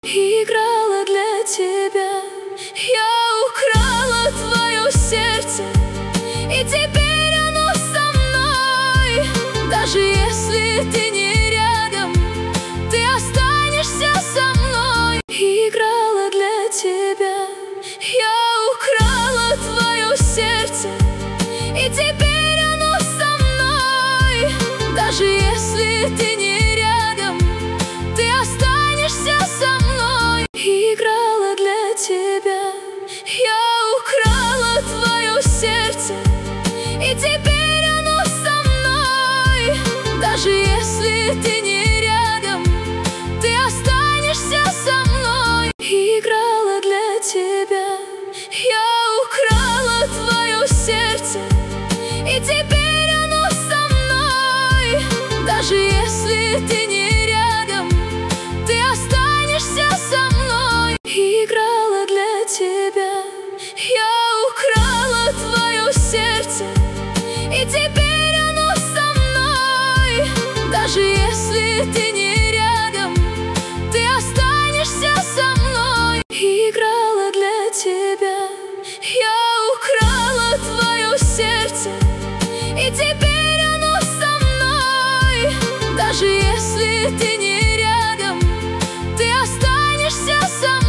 Играла для тебя, я украла твое сердце, и теперь оно со мной. Даже если ты не рядом, ты останешься со мной. Играла для тебя, я украла твое сердце, и теперь оно со мной. Даже если ты не рядом, ты останешься со мной. Играла для тебя, я украла твое сердце, и теперь оно со мной. Даже если ты не рядом, ты останешься со мной. Играла для тебя, я украла твое сердце, и теперь оно со мной. Даже если ты не рядом, ты останешься со мной. Играла для тебя, я украла твое сердце, и теперь оно со мной. Даже если ты не рядом, ты останешься со мной. Играла для тебя, я украла твое сердце, и теперь оно со мной. Даже если ты не